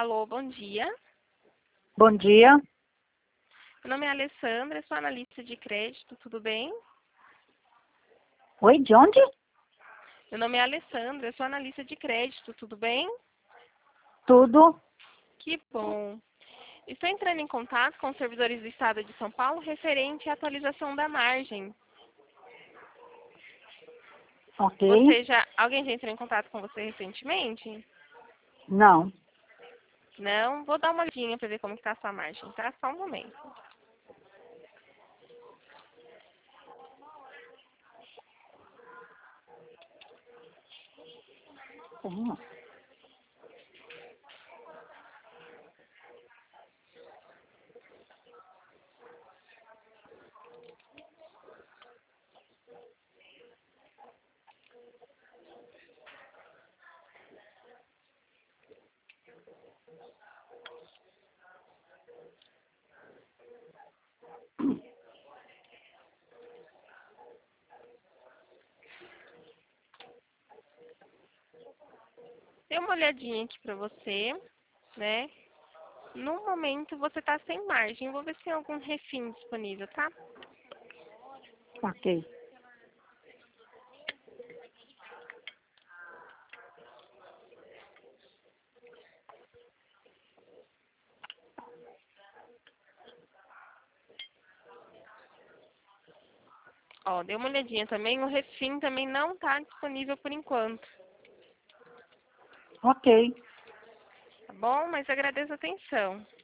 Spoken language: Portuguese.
Alô, bom dia. Bom dia. Meu nome é Alessandra, sou analista de crédito, tudo bem? Oi, de onde? Meu nome é Alessandra, sou analista de crédito, tudo bem? Tudo. Que bom. Estou entrando em contato com os servidores do Estado de São Paulo referente à atualização da margem. Ok. Alguém já entrou em contato com você recentemente? Não. Não? Vou dar uma olhadinha para ver como está a sua margem, tá? Só um momento. Tenho. Dê uma olhadinha aqui para você, né? No momento você está sem margem. Vou ver se tem algum refim disponível, tá? Ok. Ó, dê uma olhadinha também. O refim também não está disponível por enquanto, Ok. tá bom? Mas agradeço a atenção.